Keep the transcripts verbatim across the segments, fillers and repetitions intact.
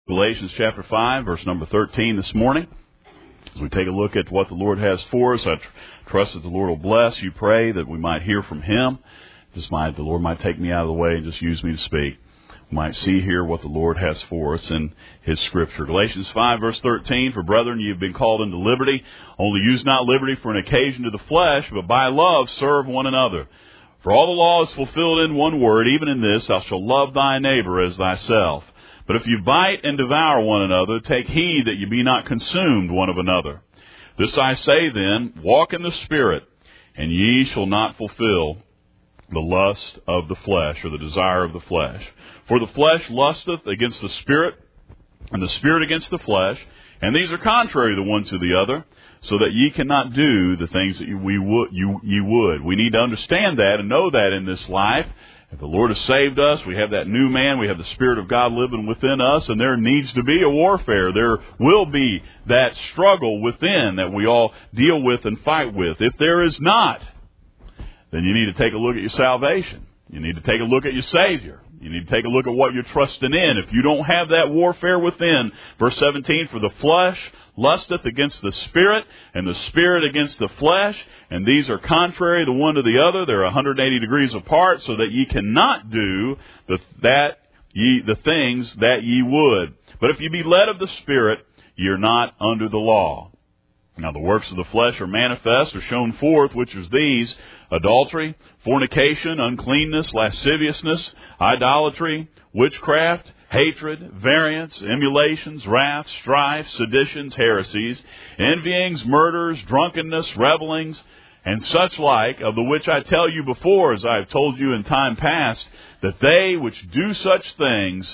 Galatians chapter five, verse number thirteen this morning. As we take a look at what the Lord has for us, I tr- trust that the Lord will bless you. Pray that we might hear from Him. Just might, the Lord might take me out of the way and just use me to speak. We might see here what the Lord has for us in His Scripture. Galatians five, verse thirteen, For brethren, you have been called into liberty. Only use not liberty for an occasion to the flesh, but by love serve one another. For all the law is fulfilled in one word, even in this, thou shalt love thy neighbor as thyself. But if you bite and devour one another, take heed that you be not consumed one of another. This I say then, walk in the Spirit, and ye shall not fulfill the lust of the flesh, or the desire of the flesh. For the flesh lusteth against the Spirit, and the Spirit against the flesh, and these are contrary the one to the other, so that ye cannot do the things that we would, you, ye would. We need to understand that and know that in this life. If the Lord has saved us, we have that new man, we have the Spirit of God living within us, and there needs to be a warfare. There will be that struggle within that we all deal with and fight with. If there is not, then you need to take a look at your salvation. You need to take a look at your Savior. You need to take a look at what you're trusting in. If you don't have that warfare within, verse seventeen, For the flesh lusteth against the Spirit, and the Spirit against the flesh, and these are contrary the one to the other. They're one hundred eighty degrees apart, so that ye cannot do the, that ye, the things that ye would. But if ye be led of the Spirit, ye are not under the law. Now the works of the flesh are manifest, are shown forth, which is these: adultery, fornication, uncleanness, lasciviousness, idolatry, witchcraft, hatred, variance, emulations, wrath, strife, seditions, heresies, envyings, murders, drunkenness, revellings, and such like, of the which I tell you before, as I have told you in time past, that they which do such things,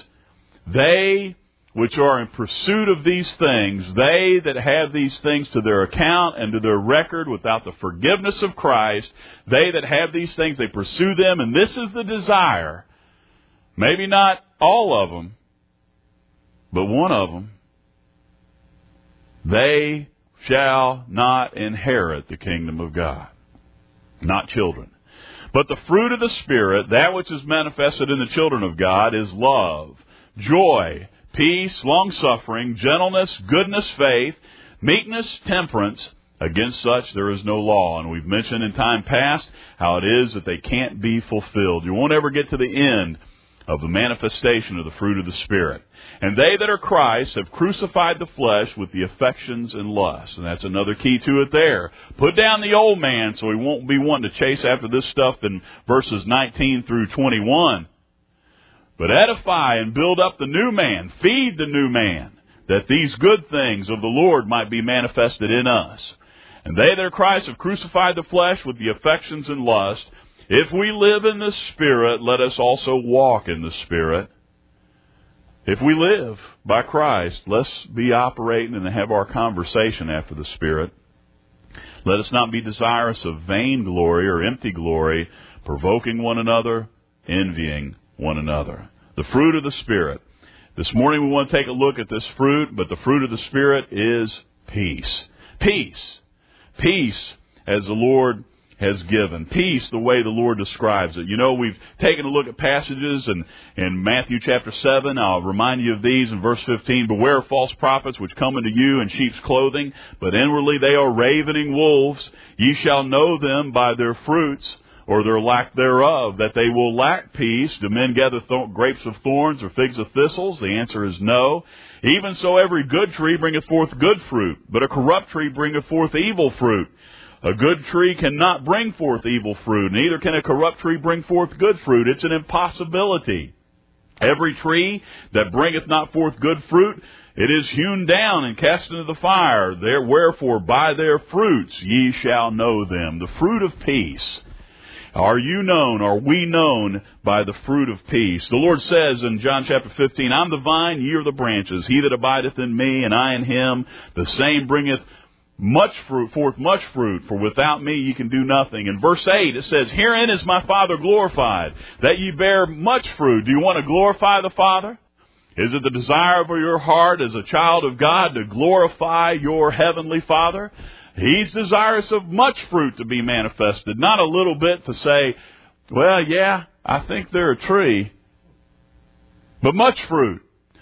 they which are in pursuit of these things, they that have these things to their account and to their record without the forgiveness of Christ, they that have these things, they pursue them, and this is the desire. Maybe not all of them, but one of them. They shall not inherit the kingdom of God. Not children. But the fruit of the Spirit, that which is manifested in the children of God, is love, joy, peace, long-suffering, gentleness, goodness, faith, meekness, temperance. Against such there is no law. And we've mentioned in time past how it is that they can't be fulfilled. You won't ever get to the end of the manifestation of the fruit of the Spirit. And they that are Christ have crucified the flesh with the affections and lusts. And that's another key to it there. Put down the old man so he won't be wanting to chase after this stuff in verses nineteen through twenty-one. But edify and build up the new man, feed the new man, that these good things of the Lord might be manifested in us. And they that are Christ have crucified the flesh with the affections and lust. If we live in the Spirit, let us also walk in the Spirit. If we live by Christ, let's be operating and have our conversation after the Spirit. Let us not be desirous of vain glory or empty glory, provoking one another, envying one another. The fruit of the Spirit. This morning we want to take a look at this fruit, but the fruit of the Spirit is peace. Peace. Peace as the Lord has given. Peace the way the Lord describes it. You know, we've taken a look at passages in, in Matthew chapter seven. I'll remind you of these in verse fifteen. Beware of false prophets which come unto you in sheep's clothing, but inwardly they are ravening wolves. Ye shall know them by their fruits, or their lack thereof, that they will lack peace. Do men gather th- grapes of thorns or figs of thistles? The answer is no. Even so every good tree bringeth forth good fruit, but a corrupt tree bringeth forth evil fruit. A good tree cannot bring forth evil fruit, neither can a corrupt tree bring forth good fruit. It's an impossibility. Every tree that bringeth not forth good fruit, it is hewn down and cast into the fire. There, wherefore by their fruits ye shall know them. The fruit of peace. Are you known, are we known by the fruit of peace? The Lord says in John chapter fifteen, I'm the vine, ye are the branches. He that abideth in me, and I in him, the same bringeth much fruit, forth much fruit, for without me ye can do nothing. In verse eight it says, Herein is my Father glorified, that ye bear much fruit. Do you want to glorify the Father? Is it the desire of your heart as a child of God to glorify your heavenly Father? He's desirous of much fruit to be manifested, not a little bit to say, well, yeah, I think they're a tree, but much fruit.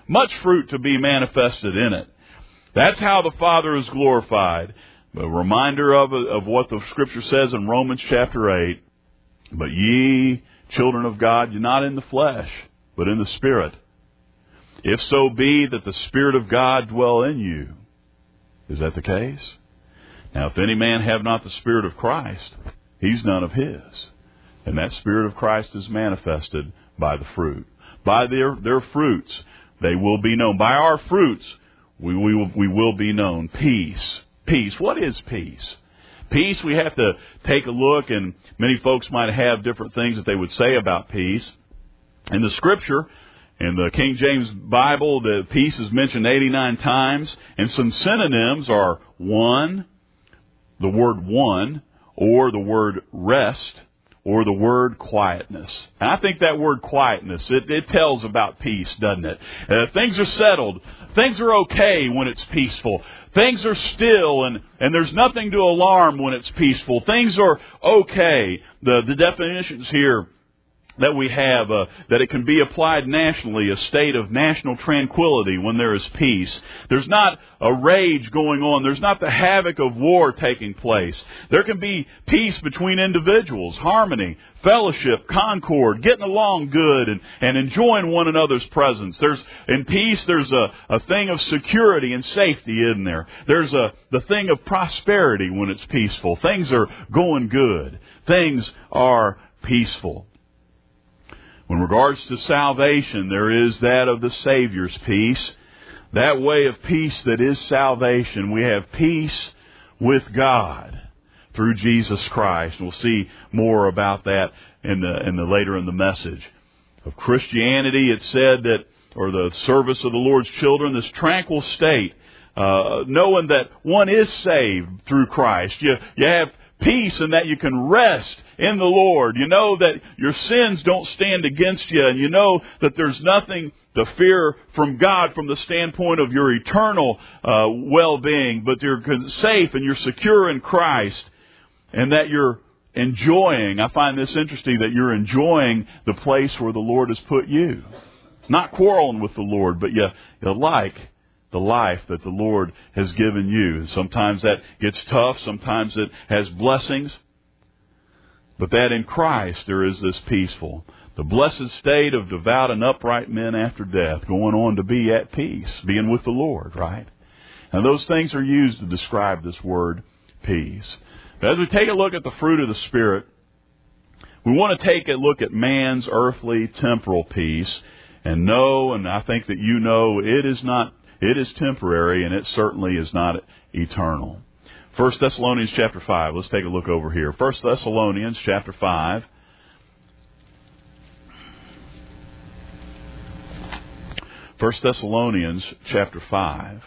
much fruit to be manifested in it. That's how the Father is glorified. A reminder of, of what the Scripture says in Romans chapter eight. But ye, children of God, you're not in the flesh, but in the Spirit. If so be that the Spirit of God dwell in you. Is that the case? Now, if any man have not the Spirit of Christ, he's none of his. And that Spirit of Christ is manifested by the fruit. By their, their fruits, they will be known. By our fruits, we, we, will, we will be known. Peace. Peace. What is peace? Peace, we have to take a look, and many folks might have different things that they would say about peace. In the Scripture, in the King James Bible, the peace is mentioned eighty-nine times, and some synonyms are one, the word one, or the word rest, or the word quietness. And I think that word quietness, it, it tells about peace, doesn't it? Uh, things are settled. Things are okay when it's peaceful. Things are still, and, and there's nothing to alarm when it's peaceful. Things are okay. The, the definitions here that we have, uh, that it can be applied nationally, a state of national tranquility when there is peace. There's not a rage going on. There's not the havoc of war taking place. There can be peace between individuals, harmony, fellowship, concord, getting along good and, and enjoying one another's presence. There's, in peace, there's a, a thing of security and safety in there. There's a, the thing of prosperity when it's peaceful. Things are going good. Things are peaceful. In regards to salvation, there is that of the Savior's peace. That way of peace that is salvation. We have peace with God through Jesus Christ. We'll see more about that in the, in the later in the message. Of Christianity, it said that, or the service of the Lord's children, this tranquil state, uh, knowing that one is saved through Christ. You, you have peace in that you can rest in the Lord. You know that your sins don't stand against you, and you know that there's nothing to fear from God from the standpoint of your eternal uh, well-being, but you're safe and you're secure in Christ, and that you're enjoying, I find this interesting, that you're enjoying the place where the Lord has put you. Not quarreling with the Lord, but you, you like the life that the Lord has given you. And sometimes that gets tough. Sometimes it has blessings. But that in Christ there is this peaceful, the blessed state of devout and upright men after death, going on to be at peace, being with the Lord, right? And those things are used to describe this word, peace. But as we take a look at the fruit of the Spirit, we want to take a look at man's earthly, temporal peace and know, and I think that you know, it is not It is temporary, and it certainly is not eternal. First Thessalonians chapter five. Let's take a look over here. First Thessalonians chapter five. First Thessalonians chapter five.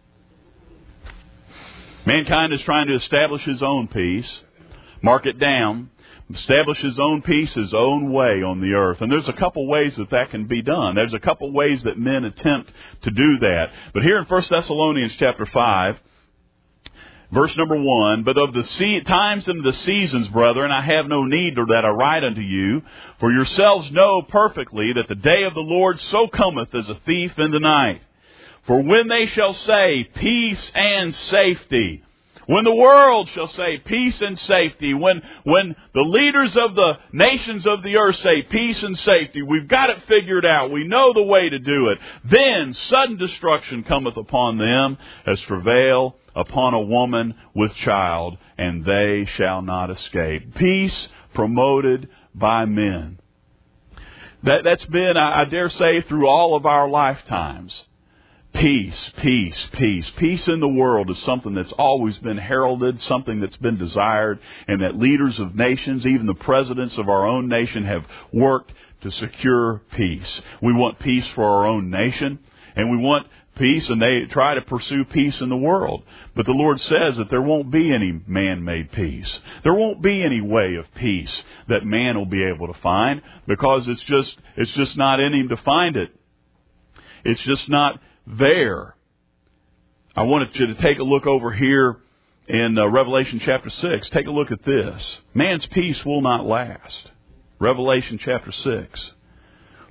Mankind is trying to establish his own peace. Mark it down. Establish his own peace his own way on the earth. And there's a couple ways that that can be done. There's a couple ways that men attempt to do that. But here in First Thessalonians chapter five, verse number one, but of the se- times and the seasons, brethren, I have no need that I write unto you, for yourselves know perfectly that the day of the Lord so cometh as a thief in the night. For when they shall say peace and safety, when the world shall say peace and safety, when when the leaders of the nations of the earth say peace and safety, we've got it figured out, we know the way to do it, then sudden destruction cometh upon them as travail upon a woman with child, and they shall not escape. Peace promoted by men. That, that's been, I, I dare say, through all of our lifetimes. Peace, peace, peace. Peace in the world is something that's always been heralded, something that's been desired, and that leaders of nations, even the presidents of our own nation, have worked to secure peace. We want peace for our own nation, and we want peace, and they try to pursue peace in the world. But the Lord says that there won't be any man-made peace. There won't be any way of peace that man will be able to find, because it's just, it's just not in him to find it. It's just not there. I wanted you to take a look over here in uh, Revelation chapter six. Take a look at this. Man's peace will not last. Revelation chapter six.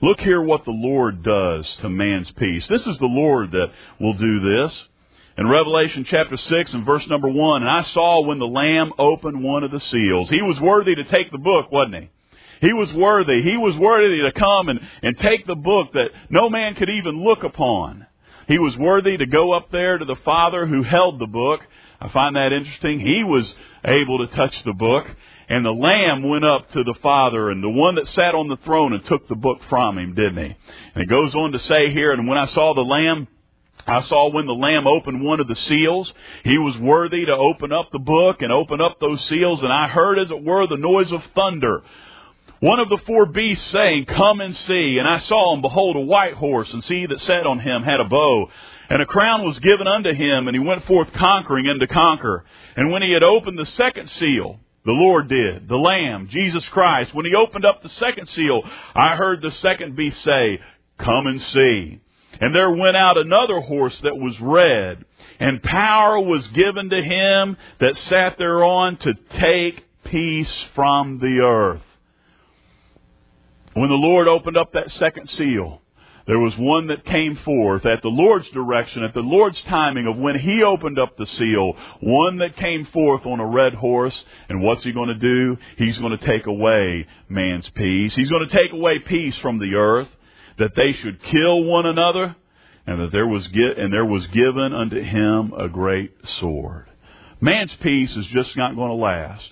Look here what the Lord does to man's peace. This is the Lord that will do this. In Revelation chapter six and verse number one, and I saw when the Lamb opened one of the seals. He was worthy to take the book, wasn't he? He was worthy. He was worthy to come and, and take the book that no man could even look upon. He was worthy to go up there to the Father who held the book. I find that interesting. He was able to touch the book. And the Lamb went up to the Father, and the one that sat on the throne, and took the book from him, didn't he? And it goes on to say here, and when I saw the Lamb, I saw when the Lamb opened one of the seals, he was worthy to open up the book and open up those seals, and I heard, as it were, the noise of thunder. One of the four beasts saying, Come and see. And I saw, and behold, a white horse, and he that sat on him had a bow. And a crown was given unto him, and he went forth conquering and to conquer. And when he had opened the second seal, the Lord did, the Lamb, Jesus Christ, when he opened up the second seal, I heard the second beast say, Come and see. And there went out another horse that was red, and power was given to him that sat thereon to take peace from the earth. When the Lord opened up that second seal, there was one that came forth at the Lord's direction, at the Lord's timing of when he opened up the seal, one that came forth on a red horse. And what's he going to do? He's going to take away man's peace. He's going to take away peace from the earth, that they should kill one another, and that there was gi- and there was given unto him a great sword. Man's peace is just not going to last.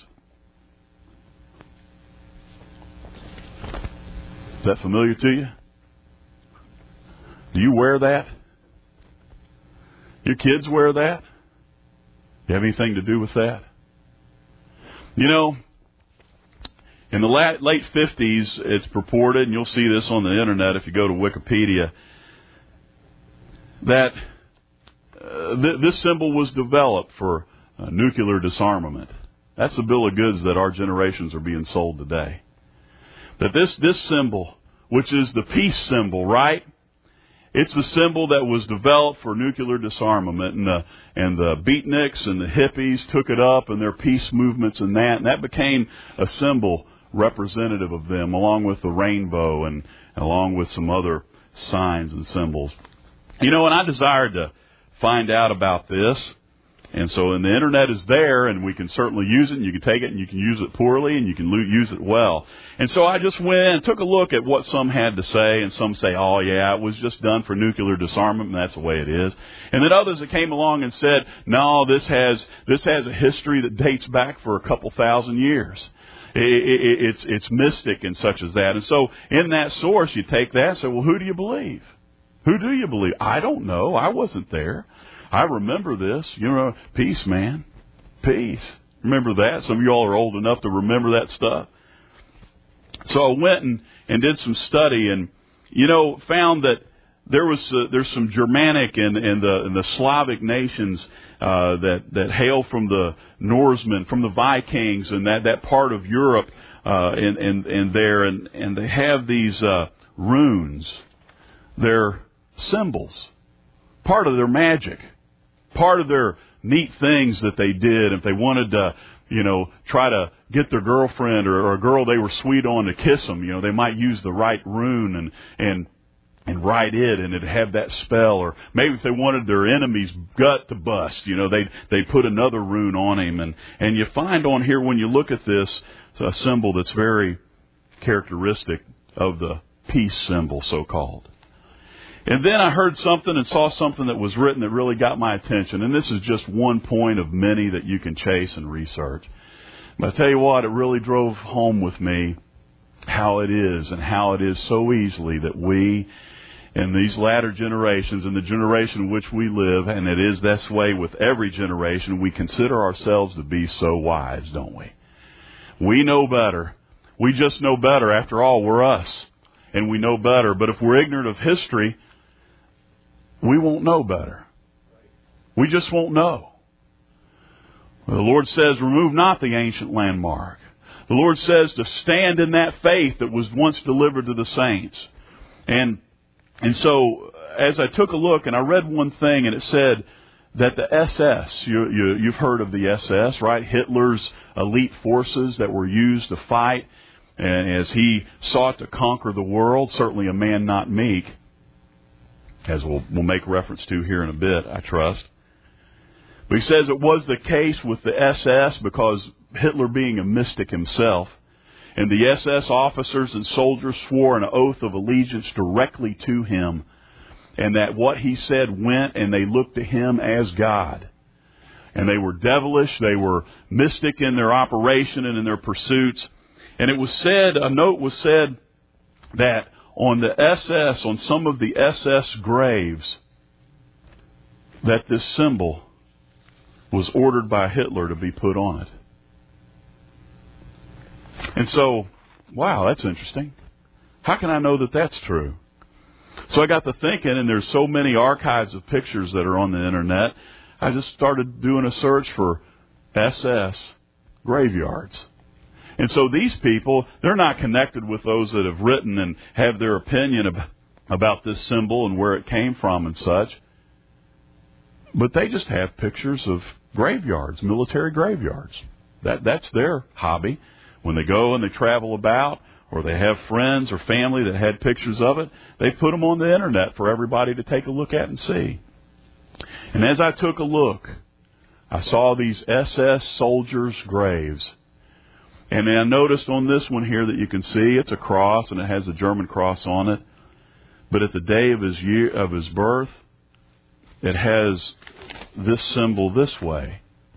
Is that familiar to you? Do you wear that? Your kids wear that? You have anything to do with that? You know, in the late fifties, it's purported, and you'll see this on the internet if you go to Wikipedia, that uh, th- this symbol was developed for uh, nuclear disarmament. That's the bill of goods that our generations are being sold today. That this, this symbol, which is the peace symbol, right? It's the symbol that was developed for nuclear disarmament, and the and the beatniks and the hippies took it up, and their peace movements and that, and that became a symbol representative of them, along with the rainbow and along with some other signs and symbols. You know, and I desired to find out about this. And so, and the internet is there, and we can certainly use it, and you can take it, and you can use it poorly, and you can lo- use it well. And so I just went and took a look at what some had to say, and some say, oh, yeah, it was just done for nuclear disarmament, and that's the way it is. And then others that came along and said, no, this has this has a history that dates back for a couple thousand years. It, it, it's, it's mystic and such as that. And so in that source, you take that and say, well, who do you believe? Who do you believe? I don't know. I wasn't there. I remember this. You know, peace, man. Peace. Remember that? Some of y'all are old enough to remember that stuff. So I went and, and did some study, and, you know, found that there was uh, there's some Germanic and, and, the, and the Slavic nations uh, that, that hail from the Norsemen, from the Vikings, and that, that part of Europe uh, and, and, and there. And, and they have these uh, runes. They're symbols. Part of their magic. Part of their neat things that they did. If they wanted to, you know, try to get their girlfriend or, or a girl they were sweet on to kiss them, you know, they might use the right rune and and and write it, and it'd have that spell. Or maybe if they wanted their enemy's gut to bust, you know, they they put another rune on him. And and you find on here, when you look at this, it's a symbol that's very characteristic of the peace symbol, so called. And then I heard something and saw something that was written that really got my attention. And this is just one point of many that you can chase and research. But I tell you what, it really drove home with me how it is, and how it is so easily that we, in these latter generations, in the generation in which we live, and it is this way with every generation, we consider ourselves to be so wise, don't we? We know better. We just know better. After all, we're us. And we know better. But if we're ignorant of history, we won't know better. We just won't know. Well, the Lord says, remove not the ancient landmark. The Lord says to stand in that faith that was once delivered to the saints. And and so, as I took a look, and I read one thing, and it said that the S S, you, you, you've heard of the S S, right? Hitler's elite forces that were used to fight And as he sought to conquer the world, certainly a man not meek, as we'll, we'll make reference to here in a bit, I trust. But he says it was the case with the S S because Hitler being a mystic himself, and the S S officers and soldiers swore an oath of allegiance directly to him, and that what he said went, and they looked to him as God. And they were devilish, they were mystic in their operation and in their pursuits. And it was said, a note was said, that on the S S, on some of the S S graves, that this symbol was ordered by Hitler to be put on it. And so, wow, that's interesting. How can I know that that's true? So I got to thinking, and there's so many archives of pictures that are on the internet, I just started doing a search for S S graveyards. And so these people, they're not connected with those that have written and have their opinion ab- about this symbol and where it came from and such. But they just have pictures of graveyards, military graveyards. That that's their hobby. When they go and they travel about, or they have friends or family that had pictures of it, they put them on the internet for everybody to take a look at and see. And as I took a look, I saw these S S soldiers' graves. And I noticed on this one here that you can see it's a cross, and it has a German cross on it. But at the day of his year of his birth, it has this symbol this way.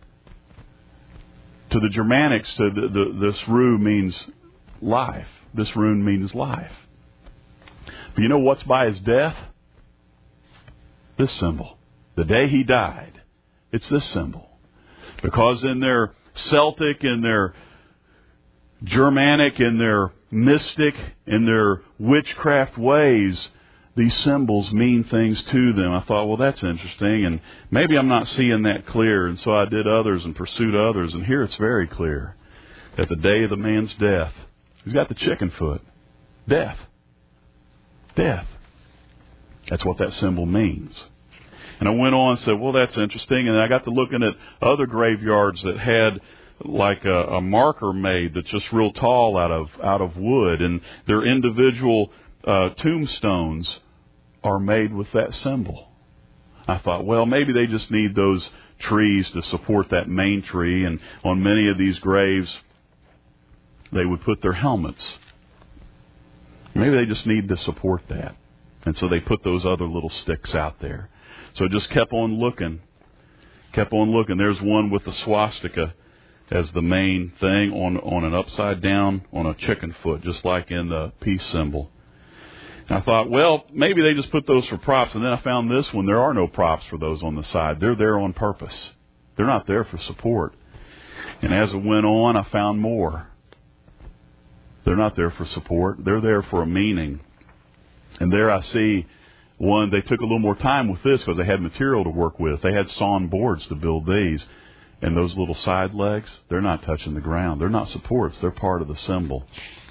To the Germanics, to the, the, this rune means life. This rune means life. But you know what's by his death? This symbol. The day he died, it's this symbol. Because in their Celtic, in their Germanic, in their mystic, in their witchcraft ways, these symbols mean things to them. I thought, well, that's interesting, and maybe I'm not seeing that clear, and so I did others and pursued others, and here it's very clear that the day of the man's death, he's got the chicken foot. Death. Death. That's what that symbol means. And I went on and said, well, that's interesting, and I got to looking at other graveyards that had like a, a marker made that's just real tall out of out of wood, and their individual uh, tombstones are made with that symbol. I thought, well, maybe they just need those trees to support that main tree, and on many of these graves, they would put their helmets. Maybe they just need to support that. And so they put those other little sticks out there. So I just kept on looking, kept on looking. There's one with the swastika as the main thing on, on an upside down, on a chicken foot, just like in the peace symbol. And I thought, well, maybe they just put those for props. And then I found this one. There are no props for those on the side. They're there on purpose. They're not there for support. And as it went on, I found more. They're not there for support. They're there for a meaning. And there I see one, they took a little more time with this because they had material to work with. They had sawn boards to build these. And those little side legs, they're not touching the ground. They're not supports. They're part of the symbol.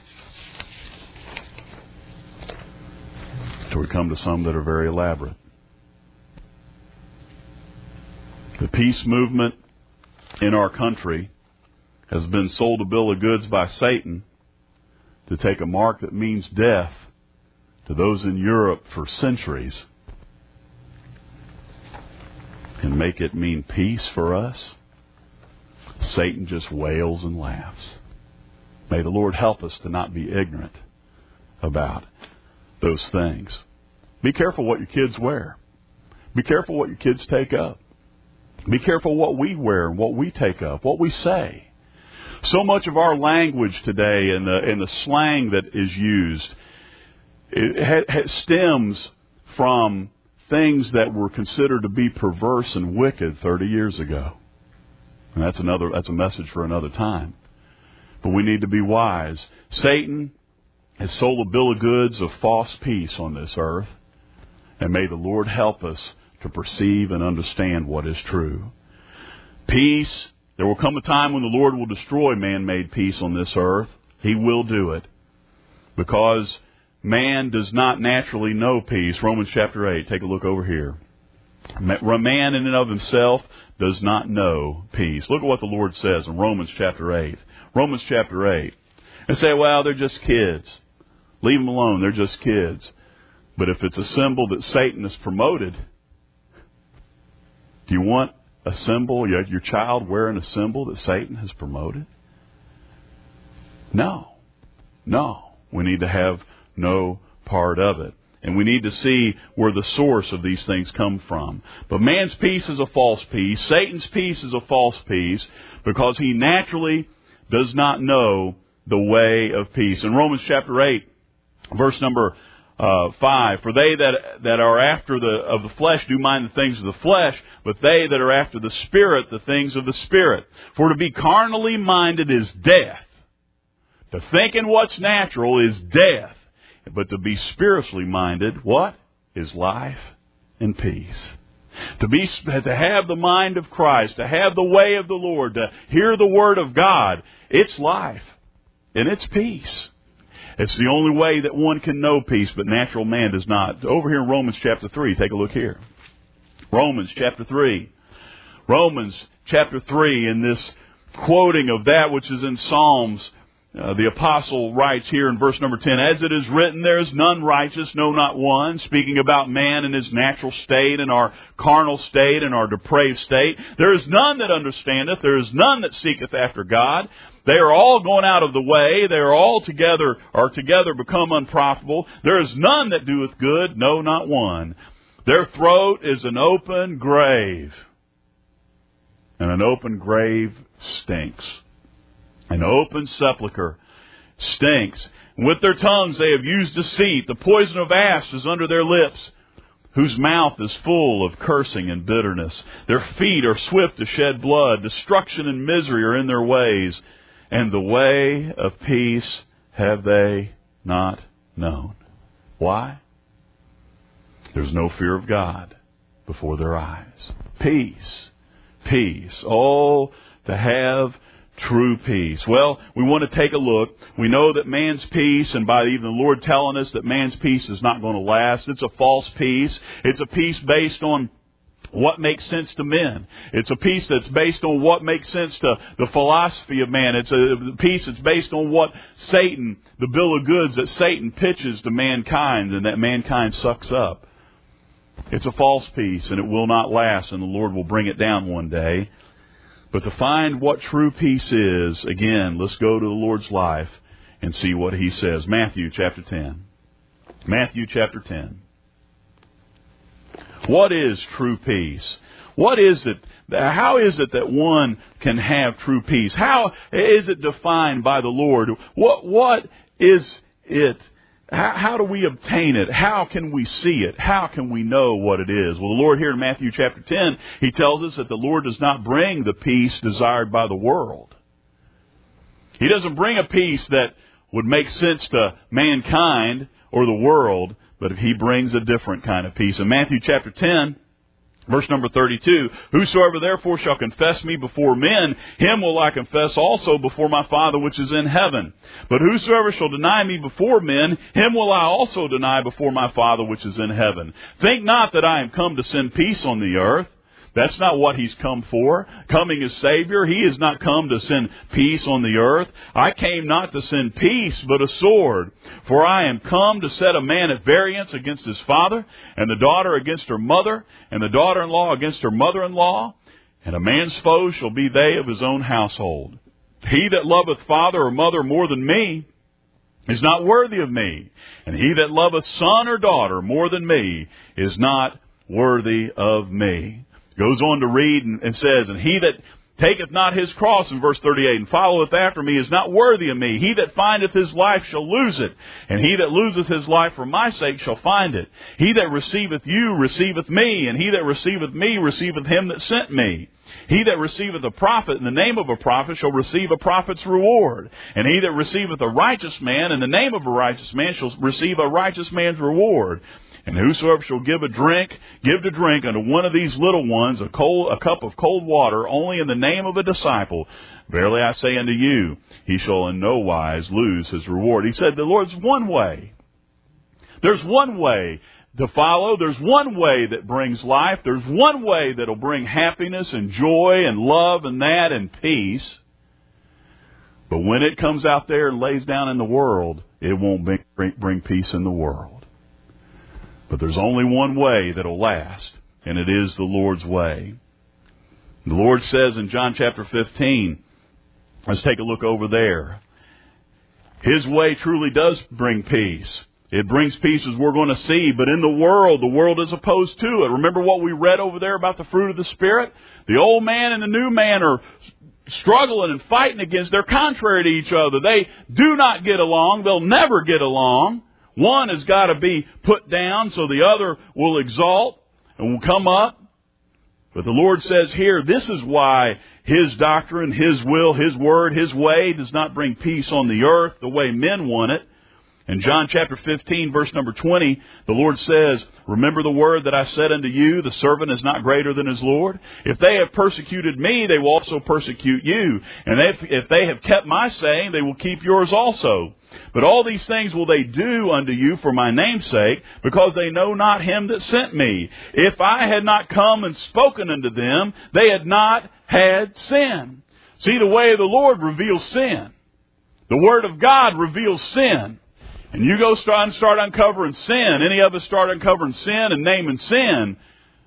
So we come to some that are very elaborate. The peace movement in our country has been sold a bill of goods by Satan to take a mark that means death to those in Europe for centuries and make it mean peace for us. Satan just wails and laughs. May the Lord help us to not be ignorant about those things. Be careful what your kids wear. Be careful what your kids take up. Be careful what we wear and what we take up, what we say. So much of our language today and the, and the slang that is used, it, it stems from things that were considered to be perverse and wicked thirty years ago. And that's another, that's a message for another time. But we need to be wise. Satan has sold a bill of goods of false peace on this earth. And may the Lord help us to perceive and understand what is true. Peace. There will come a time when the Lord will destroy man-made peace on this earth. He will do it. Because man does not naturally know peace. Romans chapter eight. Take a look over here. Man in and of himself does not know peace. Look at what the Lord says in Romans chapter eight. Romans chapter eight. and say, well, they're just kids. Leave them alone. They're just kids. But if it's a symbol that Satan has promoted, do you want a symbol, your child wearing a symbol that Satan has promoted? No. No. We need to have no part of it. And we need to see where the source of these things come from. But man's peace is a false peace. Satan's peace is a false peace because he naturally does not know the way of peace. In Romans chapter eight, verse number uh, five, for they that that are after the of the flesh do mind the things of the flesh, but they that are after the Spirit, the things of the Spirit. For to be carnally minded is death. To think in what's natural is death. But to be spiritually minded, what? Is life and peace. To be, to have the mind of Christ, to have the way of the Lord, to hear the Word of God, it's life and it's peace. It's the only way that one can know peace, but natural man does not. Over here in Romans chapter three, take a look here. Romans chapter three. Romans chapter three, in this quoting of that which is in Psalms, Uh, the apostle writes here in verse number ten, as it is written, there is none righteous, no, not one, speaking about man in his natural state and our carnal state and our depraved state. There is none that understandeth, there is none that seeketh after God. They are all gone out of the way, they are all together, are together become unprofitable. There is none that doeth good, no, not one. Their throat is an open grave, and an open grave stinks. An open sepulchre stinks. And with their tongues they have used deceit. The poison of asps is under their lips, whose mouth is full of cursing and bitterness. Their feet are swift to shed blood. Destruction and misery are in their ways. And the way of peace have they not known. Why? There's no fear of God before their eyes. Peace. Peace. Oh, to have true peace. Well, we want to take a look. We know that man's peace, and by even the Lord telling us that man's peace is not going to last, it's a false peace. It's a peace based on what makes sense to men. It's a peace that's based on what makes sense to the philosophy of man. It's a peace that's based on what Satan, the bill of goods that Satan pitches to mankind and that mankind sucks up. It's a false peace, and it will not last, and the Lord will bring it down one day. But to find what true peace is, again, let's go to the Lord's life and see what He says. Matthew chapter ten. Matthew chapter ten. What is true peace? What is it? How is it that one can have true peace? How is it defined by the Lord? What What is it? How, how do we obtain it? How can we see it? How can we know what it is? Well, the Lord here in Matthew chapter ten, He tells us that the Lord does not bring the peace desired by the world. He doesn't bring a peace that would make sense to mankind or the world, but He brings a different kind of peace. In Matthew chapter ten, verse number thirty-two, whosoever therefore shall confess me before men, him will I confess also before my Father which is in heaven. But whosoever shall deny me before men, him will I also deny before my Father which is in heaven. Think not that I am come to send peace on the earth. That's not what He's come for. Coming as Savior, He has not come to send peace on the earth. I came not to send peace, but a sword. For I am come to set a man at variance against his father, and the daughter against her mother, and the daughter-in-law against her mother-in-law. And a man's foes shall be they of his own household. He that loveth father or mother more than me is not worthy of me. And he that loveth son or daughter more than me is not worthy of me. Goes on to read and, and says, and he that taketh not his cross, in verse thirty-eight, and followeth after me is not worthy of me. He that findeth his life shall lose it, and he that loseth his life for my sake shall find it. He that receiveth you receiveth me, and he that receiveth me receiveth him that sent me. He that receiveth a prophet in the name of a prophet shall receive a prophet's reward. And he that receiveth a righteous man in the name of a righteous man shall receive a righteous man's reward. And whosoever shall give a drink, give to drink unto one of these little ones a cold, a cup of cold water, only in the name of a disciple, verily I say unto you, he shall in no wise lose his reward. He said, the Lord's one way. There's one way to follow. There's one way that brings life. There's one way that'll bring happiness and joy and love and that and peace. But when it comes out there and lays down in the world, it won't bring, bring peace in the world. But there's only one way that'll last, and it is the Lord's way. The Lord says in John chapter fifteen, let's take a look over there. His way truly does bring peace. It brings peace as we're going to see, but in the world, the world is opposed to it. Remember what we read over there about the fruit of the Spirit? The old man and the new man are struggling and fighting against. They're contrary to each other. They do not get along. They'll never get along. One has got to be put down so the other will exalt and will come up. But the Lord says here, this is why His doctrine, His will, His word, His way does not bring peace on the earth the way men want it. In John chapter fifteen, verse number twenty, the Lord says, remember the word that I said unto you, the servant is not greater than his Lord. If they have persecuted me, they will also persecute you. And if, if they have kept my saying, they will keep yours also. But all these things will they do unto you for my name's sake, because they know not him that sent me. If I had not come and spoken unto them, they had not had sin. See, the way of the Lord reveals sin. The Word of God reveals sin. And you go start and start uncovering sin. Any of us start uncovering sin and naming sin.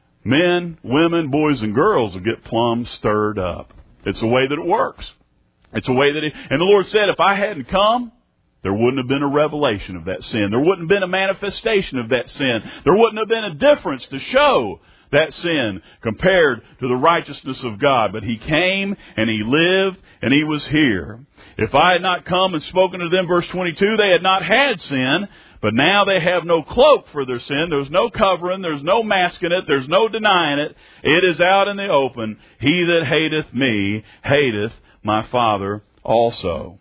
Men, women, boys, and girls will get plumb stirred up. It's the way that it works. It's the way that it... And the Lord said, if I hadn't come, there wouldn't have been a revelation of that sin. There wouldn't have been a manifestation of that sin. There wouldn't have been a difference to show that sin compared to the righteousness of God. But He came and He lived and He was here. If I had not come and spoken to them, verse twenty-two, they had not had sin, but now they have no cloak for their sin. There's no covering. There's no masking it. There's no denying it. It is out in the open. He that hateth me hateth my Father also.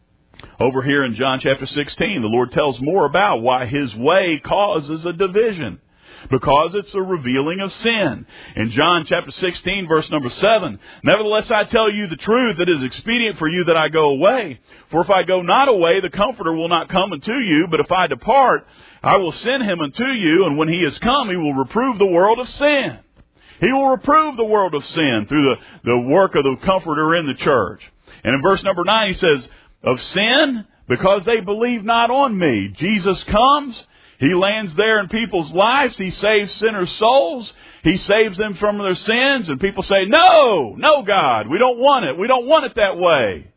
Over here in John chapter sixteen, the Lord tells more about why His way causes a division. Because it's a revealing of sin. In John chapter sixteen, verse number seven, nevertheless I tell you the truth, it is expedient for you that I go away. For if I go not away, the Comforter will not come unto you. But if I depart, I will send him unto you. And when he is come, he will reprove the world of sin. He will reprove the world of sin through the, the work of the Comforter in the church. And in verse number nine, he says, of sin, because they believe not on me. Jesus comes. He lands there in people's lives. He saves sinners' souls. He saves them from their sins. And people say, no, no, God, we don't want it. We don't want it that way.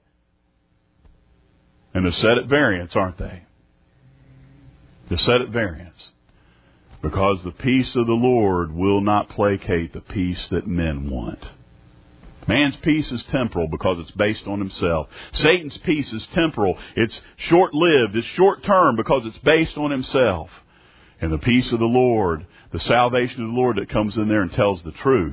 And they're set at variance, aren't they? They're set at variance. Because the peace of the Lord will not placate the peace that men want. Man's peace is temporal because it's based on himself. Satan's peace is temporal. It's short-lived. It's short-term because it's based on himself. And the peace of the Lord, the salvation of the Lord that comes in there and tells the truth,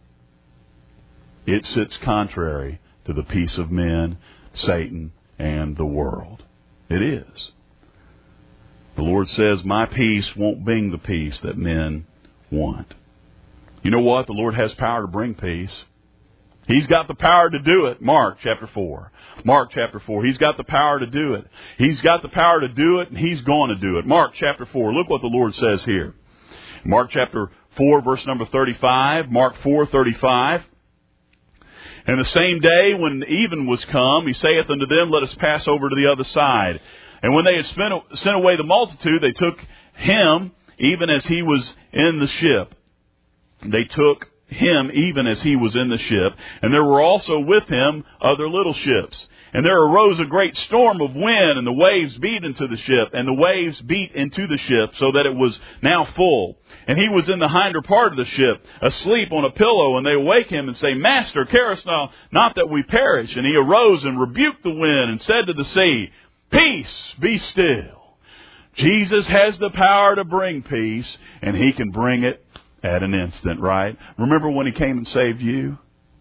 it sits contrary to the peace of men, Satan, and the world. It is. The Lord says, my peace won't bring the peace that men want. You know what? The Lord has power to bring peace. He's got the power to do it. Mark chapter four. Mark chapter four. He's got the power to do it. He's got the power to do it, and He's going to do it. Mark chapter four. Look what the Lord says here. Mark chapter four, verse number thirty-five. Mark four, thirty-five. And the same day when even was come, He saith unto them, let us pass over to the other side. And when they had spent, sent away the multitude, they took Him, even as He was in the ship. They took Him even as He was in the ship. And there were also with Him other little ships. And there arose a great storm of wind, and the waves beat into the ship, and the waves beat into the ship, so that it was now full. And He was in the hinder part of the ship, asleep on a pillow, and they awake Him and say, Master, carest thou not that we perish? And He arose and rebuked the wind, and said to the sea, Peace, be still. Jesus has the power to bring peace, and He can bring it at an instant, right? Remember when He came and saved you?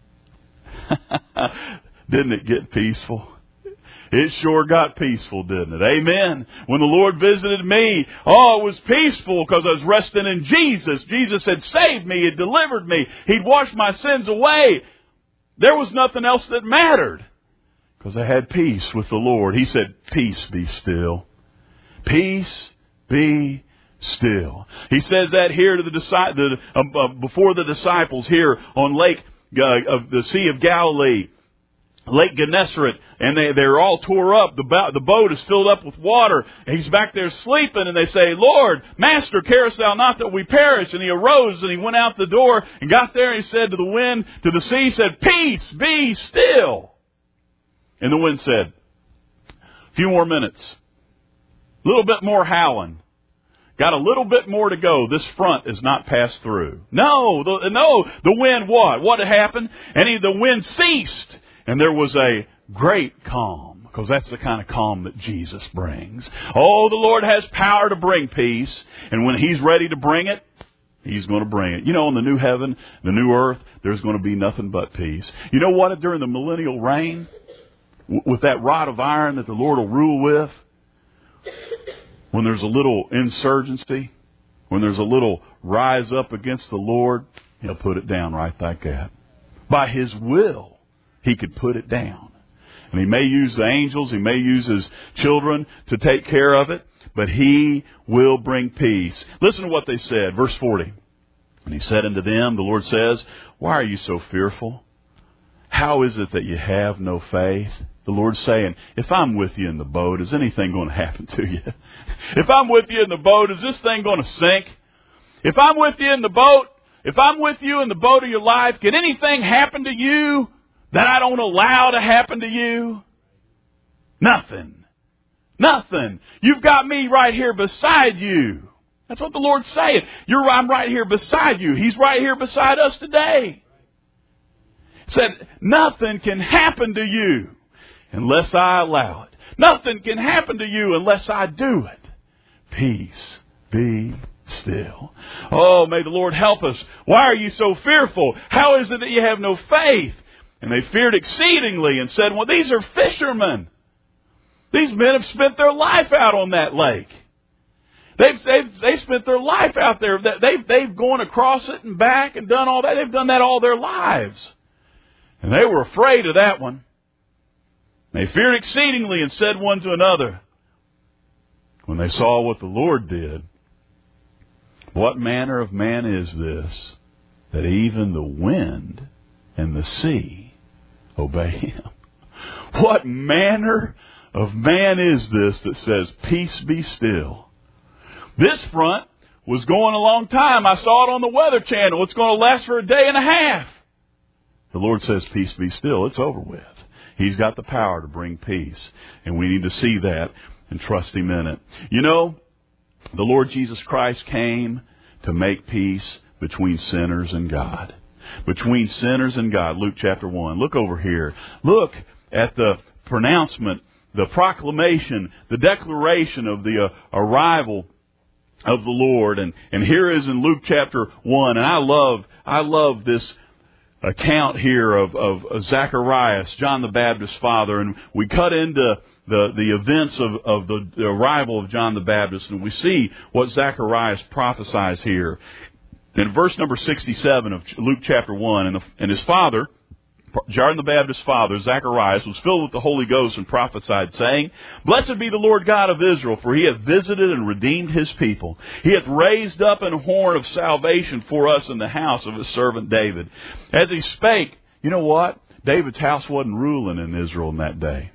Didn't it get peaceful? It sure got peaceful, didn't it? Amen. When the Lord visited me, oh, it was peaceful because I was resting in Jesus. Jesus had saved me. He had delivered me. He'd washed my sins away. There was nothing else that mattered because I had peace with the Lord. He said, peace be still. Peace be still. He says that here to the disciples, uh, uh, before the disciples here on Lake uh, of the Sea of Galilee. Lake Gennesaret, and they, they're all tore up. The, bo- the boat is filled up with water. And he's back there sleeping, and they say, Lord, Master, carest thou not that we perish? And he arose, and he went out the door, and got there, and he said to the wind, to the sea, he said, Peace, be still. And the wind said, a few more minutes. A little bit more howling. Got a little bit more to go. This front is not passed through. No, the, no, the wind what? What had happened? And he, the wind ceased. And there was a great calm, because that's the kind of calm that Jesus brings. Oh, the Lord has power to bring peace, and when He's ready to bring it, He's going to bring it. You know, in the new heaven, the new earth, there's going to be nothing but peace. You know what? During the millennial reign, with that rod of iron that the Lord will rule with, when there's a little insurgency, when there's a little rise up against the Lord, He'll put it down right like that. By His will, He could put it down. And He may use the angels, He may use His children to take care of it, but He will bring peace. Listen to what they said, verse forty. And He said unto them, the Lord says, why are you so fearful? How is it that you have no faith? The Lord's saying, if I'm with you in the boat, is anything going to happen to you? If I'm with you in the boat, is this thing going to sink? If I'm with you in the boat, if I'm with you in the boat of your life, can anything happen to you that I don't allow to happen to you? Nothing. Nothing. You've got me right here beside you. That's what the Lord's saying. You're, I'm right here beside you. He's right here beside us today. He said, nothing can happen to you unless I allow it. Nothing can happen to you unless I do it. Peace be still. Oh, may the Lord help us. Why are you so fearful? How is it that you have no faith? And they feared exceedingly and said, well, these are fishermen. These men have spent their life out on that lake. They've, they've, they spent their life out there. They've, they've gone across it and back and done all that. They've done that all their lives. And they were afraid of that one. They feared exceedingly and said one to another, when they saw what the Lord did, what manner of man is this, that even the wind and the sea obey Him? What manner of man is this that says, peace be still? This front was going a long time. I saw it on the Weather Channel. It's going to last for a day and a half. The Lord says, peace be still. It's over with. He's got the power to bring peace. And we need to see that and trust Him in it. You know, the Lord Jesus Christ came to make peace between sinners and God. Between sinners and God. Luke chapter one. Look over here. Look at the pronouncement, the proclamation, the declaration of the uh, arrival of the Lord. And, and here is in Luke chapter one. And I love, I love this account here of, of Zacharias, John the Baptist's father. And we cut into the, the events of, of the, the arrival of John the Baptist, and we see what Zacharias prophesies here. In verse number sixty-seven of Luke chapter one, and, the, and his father, John the Baptist's father, Zacharias, was filled with the Holy Ghost and prophesied, saying, Blessed be the Lord God of Israel, for He hath visited and redeemed His people. He hath raised up an horn of salvation for us in the house of His servant David. As he spake, you know what? David's house wasn't ruling in Israel in that day.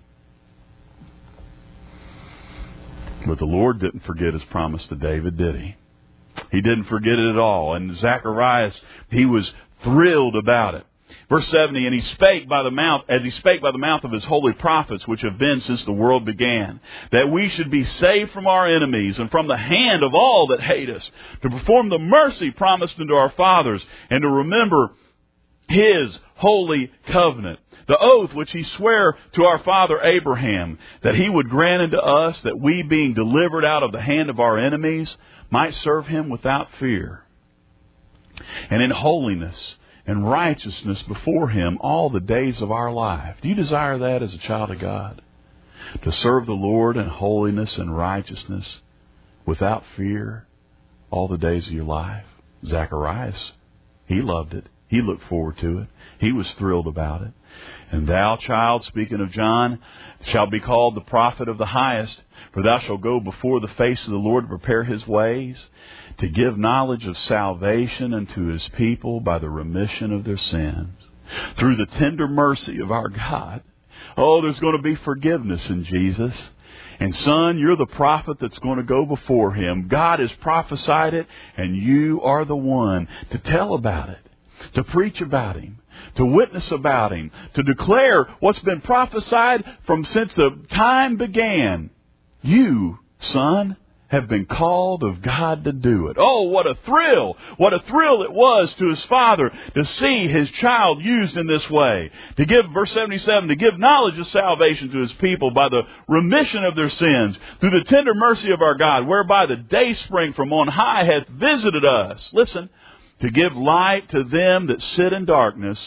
But the Lord didn't forget His promise to David, did He? He didn't forget it at all. And Zacharias, he was thrilled about it. Verse seventy, and he spake by the mouth, as he spake by the mouth of his holy prophets, which have been since the world began, that we should be saved from our enemies and from the hand of all that hate us, to perform the mercy promised unto our fathers, and to remember His holy covenant, the oath which He sware to our father Abraham, that He would grant unto us that we, being delivered out of the hand of our enemies, might serve Him without fear, and in holiness and righteousness before Him all the days of our life. Do you desire that as a child of God? To serve the Lord in holiness and righteousness without fear all the days of your life? Zacharias, he loved it. He looked forward to it. He was thrilled about it. And thou, child, speaking of John, shalt be called the prophet of the highest, for thou shalt go before the face of the Lord to prepare His ways, to give knowledge of salvation unto His people by the remission of their sins, through the tender mercy of our God, Oh, there's going to be forgiveness in Jesus. And son, you're the prophet that's going to go before him. God has prophesied it, and you are the one to tell about it, to preach about him, to witness about him, to declare what's been prophesied from since the time began. You, son, have been called of God to do it. Oh, what a thrill! What a thrill it was to his father to see his child used in this way. To give, verse seventy-seven, to give knowledge of salvation to his people by the remission of their sins, through the tender mercy of our God, whereby the day spring from on high hath visited us. Listen, to give light to them that sit in darkness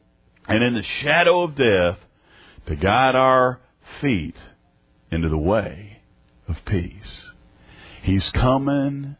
and in the shadow of death, to guide our feet into the way of peace. He's coming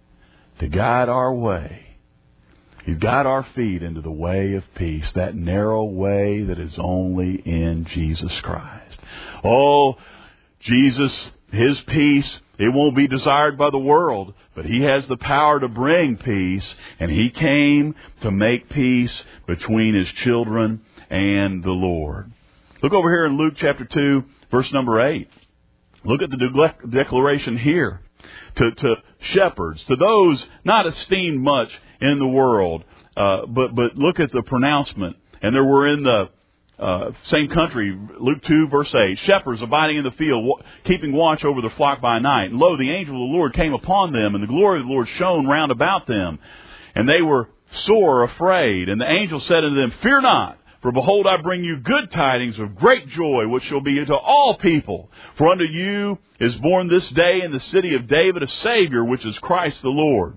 to guide our way. He's guide our feet into the way of peace, that narrow way that is only in Jesus Christ. Oh, Jesus, his peace, it won't be desired by the world, but he has the power to bring peace, and he came to make peace between his children and the Lord. Look over here in Luke chapter two, verse number eight. Look at the de- declaration here. To, to shepherds, to those not esteemed much in the world, uh, but but look at the pronouncement. And there were in the uh, same country, Luke two, verse eight, shepherds abiding in the field, wa- keeping watch over the flock by night. And lo, the angel of the Lord came upon them, and the glory of the Lord shone round about them. And they were sore afraid. And the angel said unto them, Fear not. For behold, I bring you good tidings of great joy, which shall be to all people. For unto you is born this day in the city of David a Savior, which is Christ the Lord.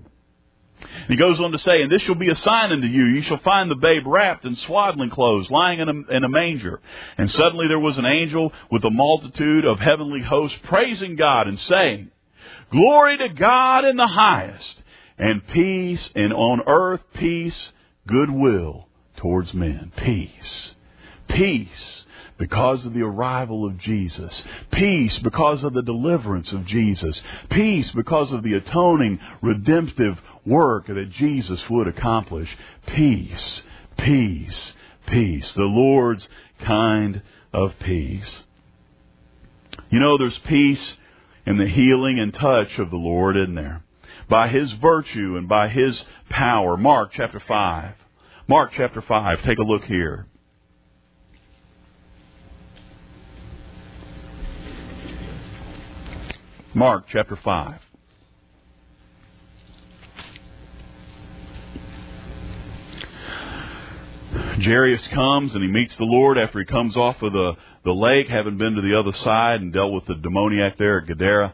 And he goes on to say, And this shall be a sign unto you. You shall find the babe wrapped in swaddling clothes, lying in a, in a manger. And suddenly there was an angel with a multitude of heavenly hosts, praising God and saying, Glory to God in the highest, and peace, and on earth peace, goodwill towards men. Peace. Peace because of the arrival of Jesus. Peace because of the deliverance of Jesus. Peace because of the atoning, redemptive work that Jesus would accomplish. Peace. Peace. Peace. The Lord's kind of peace. You know, there's peace in the healing and touch of the Lord, isn't there? By his virtue and by his power. Mark chapter five. Mark chapter five, take a look here. Mark chapter five. Jairus comes and he meets the Lord after he comes off of the, the lake, having been to the other side and dealt with the demoniac there at Gadara.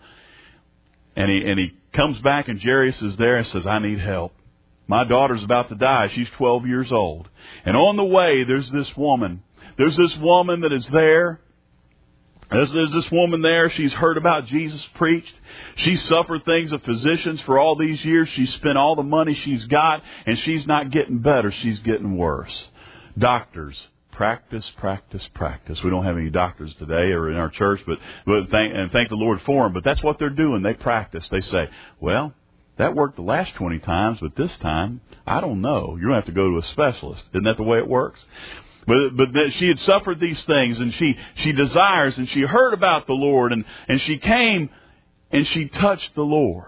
And he, and he comes back, and Jairus is there and says, I need help. My daughter's about to die. She's twelve years old. And on the way, there's this woman. There's this woman that is there. There's, there's this woman there. She's heard about Jesus preached. She's suffered things of physicians for all these years. She's spent all the money she's got, and she's not getting better. She's getting worse. Doctors, practice, practice, practice. We don't have any doctors today or in our church, but, but thank, and thank the Lord for them. But that's what they're doing. They practice. They say, well, that worked the last twenty times, but this time, I don't know. You're going to have to go to a specialist. Isn't that the way it works? But but she had suffered these things, and she, she desires, and she heard about the Lord, and, and she came, and she touched the Lord.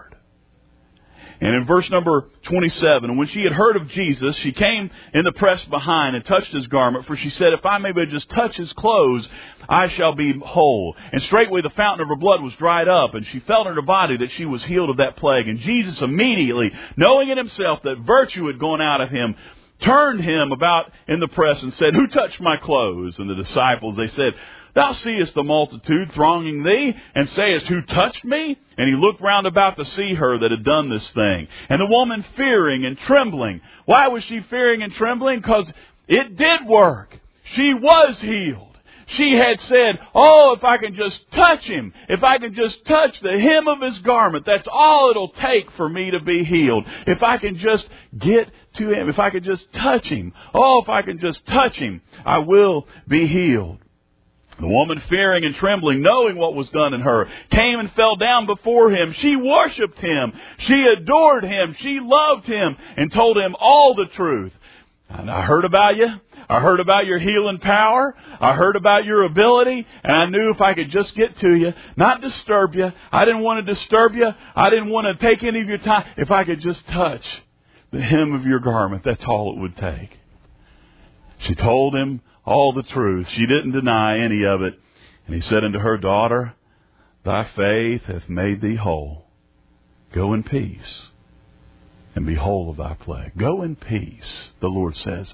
And in verse number twenty-seven, and when she had heard of Jesus, she came in the press behind and touched his garment, for she said, If I may but just touch his clothes, I shall be whole. And straightway the fountain of her blood was dried up, and she felt in her body that she was healed of that plague. And Jesus immediately, knowing in himself that virtue had gone out of him, turned him about in the press and said, Who touched my clothes? And the disciples, they said, Thou seest the multitude thronging thee, and sayest, Who touched me? And he looked round about to see her that had done this thing. And the woman fearing and trembling. Why was she fearing and trembling? Because it did work. She was healed. She had said, oh, if I can just touch him, if I can just touch the hem of his garment, that's all it'll take for me to be healed. If I can just get to him, if I can just touch him, oh, if I can just touch him, I will be healed. The woman, fearing and trembling, knowing what was done in her, came and fell down before him. She worshipped him. She adored him. She loved him and told him all the truth. And I heard about you. I heard about your healing power. I heard about your ability. And I knew if I could just get to you, not disturb you. I didn't want to disturb you. I didn't want to take any of your time. If I could just touch the hem of your garment, that's all it would take. She told him all the truth. She didn't deny any of it. And he said unto her, Daughter, thy faith hath made thee whole. Go in peace and be whole of thy plague. Go in peace, the Lord says.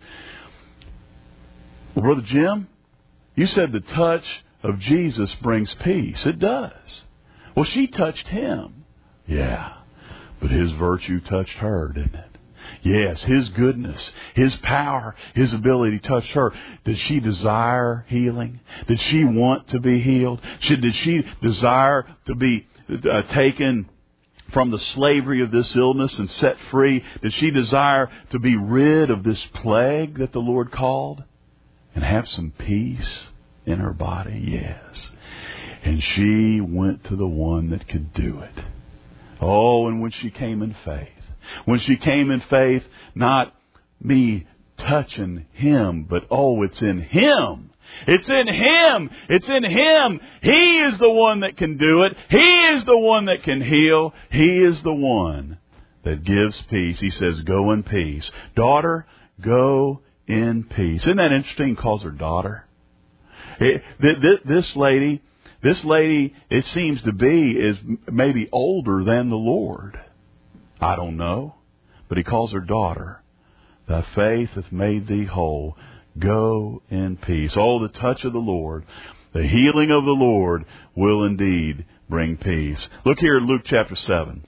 Well, Brother Jim, you said the touch of Jesus brings peace. It does. Well, she touched him. Yeah, but his virtue touched her, didn't it? Yes, his goodness, his power, his ability touched her. Did she desire healing? Did she want to be healed? Did she desire to be uh, taken from the slavery of this illness and set free? Did she desire to be rid of this plague that the Lord called and have some peace in her body? Yes. And she went to the one that could do it. Oh, and when she came in faith, when she came in faith, not me touching him, but oh, it's in him. It's in him. It's in him. He is the one that can do it. He is the one that can heal. He is the one that gives peace. He says, go in peace. Daughter, go in peace. Isn't that interesting? He calls her daughter. It, this lady, this lady, it seems to be, is maybe older than the Lord. I don't know. But he calls her daughter. Thy faith hath made thee whole. Go in peace. Oh, the touch of the Lord, the healing of the Lord will indeed bring peace. Look here in Luke chapter seven.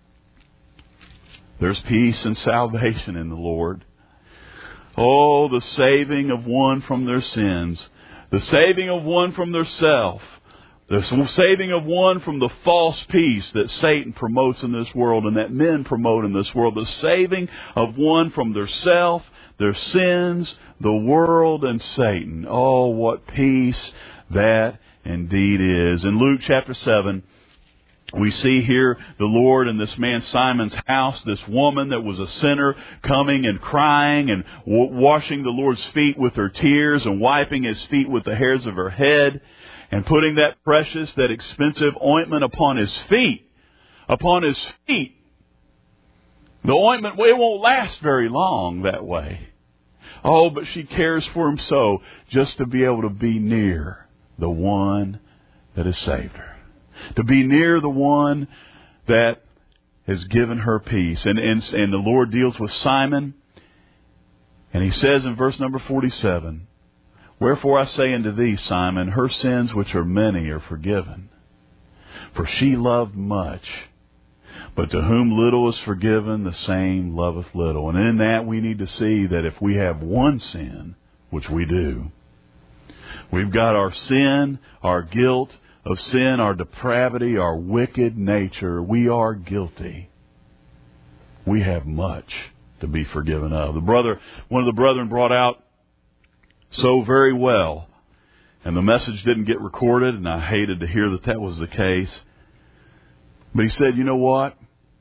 There's peace and salvation in the Lord. Oh, the saving of one from their sins. The saving of one from their self. The saving of one from the false peace that Satan promotes in this world and that men promote in this world. The saving of one from their self, their sins, the world, and Satan. Oh, what peace that indeed is. In Luke chapter seven, we see here the Lord in this man Simon's house, this woman that was a sinner coming and crying and w- washing the Lord's feet with her tears and wiping his feet with the hairs of her head and putting that precious, that expensive ointment upon his feet. Upon his feet. The ointment, well, it won't last very long that way. Oh, but she cares for him so, just to be able to be near the one that has saved her. To be near the one that has given her peace. And, and, and the Lord deals with Simon. And he says in verse number forty-seven, Wherefore I say unto thee, Simon, her sins which are many are forgiven. For she loved much. But to whom little is forgiven, the same loveth little. And in that we need to see that if we have one sin, which we do, we've got our sin, our guilt of sin, our depravity, our wicked nature. We are guilty. We have much to be forgiven of. The brother, one of the brethren brought out so very well, and the message didn't get recorded, and I hated to hear that that was the case. But he said, you know what?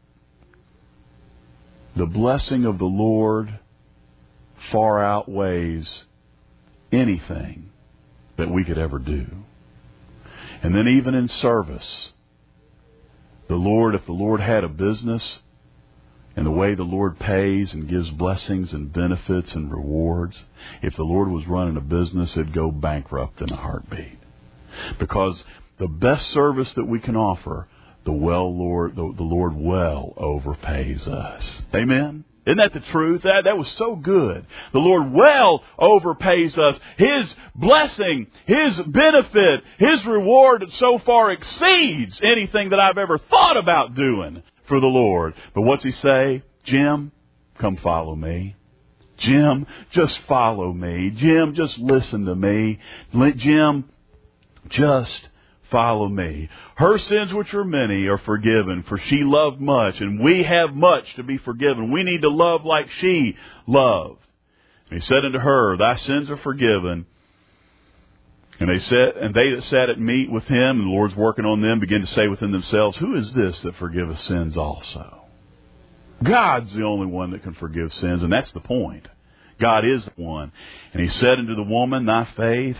The blessing of the Lord far outweighs anything that we could ever do. And then even in service, the Lord, if the Lord had a business, and the way the Lord pays and gives blessings and benefits and rewards, if the Lord was running a business, it'd go bankrupt in a heartbeat. Because the best service that we can offer, the well Lord, the, the Lord well overpays us. Amen? Isn't that the truth? That, that was so good. The Lord well overpays us. His blessing, His benefit, His reward so far exceeds anything that I've ever thought about doing for the Lord. But what's He say? Jim, come follow me. Jim, just follow me. Jim, just listen to me. Jim, just follow me. Her sins, which are many, are forgiven, for she loved much, and we have much to be forgiven. We need to love like she loved. And He said unto her, Thy sins are forgiven. And they said, and they that sat at meat with Him, and the Lord's working on them, began to say within themselves, Who is this that forgiveth sins also? God's the only one that can forgive sins, and that's the point. God is the one. And he said unto the woman, thy faith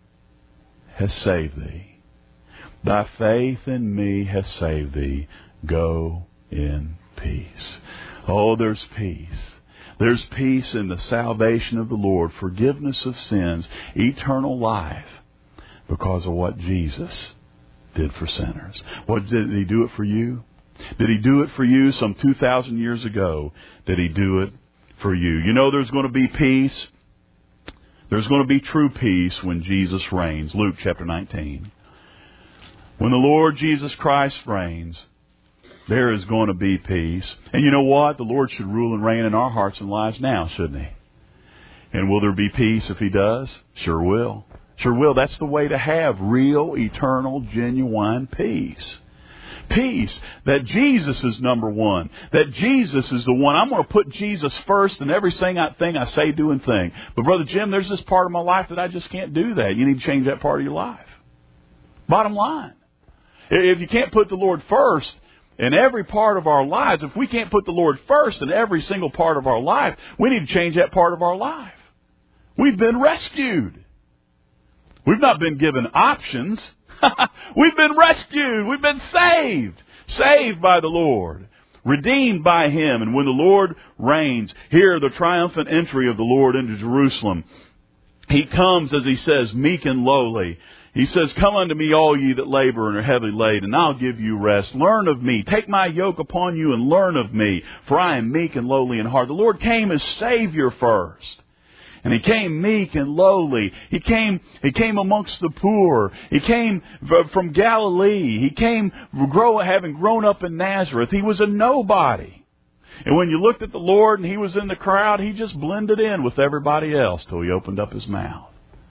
has saved thee. Thy faith in me has saved thee. Go in peace. Oh, there's peace. There's peace in the salvation of the Lord, forgiveness of sins, eternal life, because of what Jesus did for sinners. What did he do it for you? Did he do it for you some two thousand years ago? Did he do it for you? You know there's going to be peace. There's going to be true peace when Jesus reigns. Luke chapter nineteen. When the Lord Jesus Christ reigns, there is going to be peace. And you know what? The Lord should rule and reign in our hearts and lives now, shouldn't he? And will there be peace if he does? Sure will. Sure will. That's the way to have real, eternal, genuine peace. Peace. That Jesus is number one. That Jesus is the one. I'm going to put Jesus first in every thing I, thing I say, do, and think. But Brother Jim, there's this part of my life that I just can't do that. You need to change that part of your life. Bottom line. If you can't put the Lord first in every part of our lives, if we can't put the Lord first in every single part of our life, we need to change that part of our life. We've been rescued. We've not been given options. We've been rescued. We've been saved. Saved by the Lord. Redeemed by Him. And when the Lord reigns, hear the triumphant entry of the Lord into Jerusalem. He comes, as He says, meek and lowly. He says, come unto me, all ye that labor and are heavy laden, and I'll give you rest. Learn of me. Take my yoke upon you and learn of me, for I am meek and lowly in heart. The Lord came as Savior first. And He came meek and lowly. He came, He came amongst the poor. He came from Galilee. He came grow, having grown up in Nazareth. He was a nobody. And when you looked at the Lord and He was in the crowd, He just blended in with everybody else till He opened up His mouth.